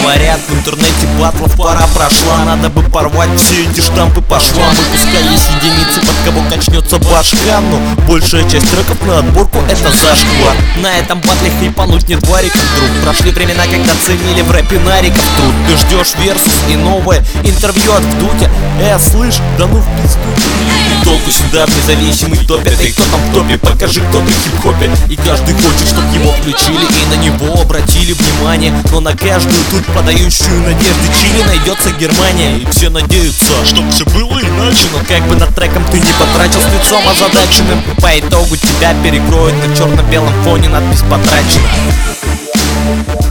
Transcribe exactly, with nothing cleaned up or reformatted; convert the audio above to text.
Говорят, в интернете батлов пора прошла. Надо бы порвать все эти штампы по швам. И пускай есть единицы, под кого качнется башка, но большая часть треков на отборку это зашквар. На этом батле хрипануть нет вариков, друг. Прошли времена, когда ценили в рэпе нариков труд. Ты ждешь версус и новое интервью от Вдудя. Э, слышь, да ну в пизду. И толку сюда в независимый топе. Ты кто там в топе? Покажи, кто ты в хип-хопе. И каждый хочет, чтоб его включили и на него обратили внимание. Но на каждую тут подающую надежды чили найдется Германия. И все надеются, чтоб все было иначе. Но как бы над треком ты не потратил с лицом озадаченным, по итогу тебя перекроют на черно-белом фоне надпись «Потрачено».